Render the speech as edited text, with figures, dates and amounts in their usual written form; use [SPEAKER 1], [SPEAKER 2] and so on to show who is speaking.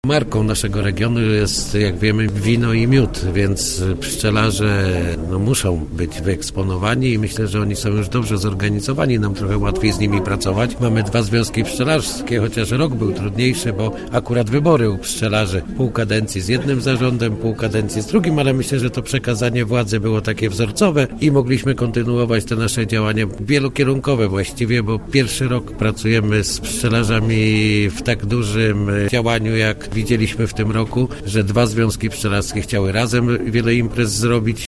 [SPEAKER 1] Marką naszego regionu jest, jak wiemy, wino i miód, więc pszczelarze muszą być wyeksponowani i myślę, że oni są już dobrze zorganizowani, nam trochę łatwiej z nimi pracować. Mamy 2 związki pszczelarskie, chociaż rok był trudniejszy, bo akurat wybory u pszczelarzy, pół kadencji z jednym zarządem, pół kadencji z drugim, ale myślę, że to przekazanie władzy było takie wzorcowe i mogliśmy kontynuować te nasze działania wielokierunkowe właściwie, bo pierwszy rok pracujemy z pszczelarzami w tak dużym działaniu, jak widzieliśmy w tym roku, że 2 związki pszczelarskie chciały razem wiele imprez zrobić.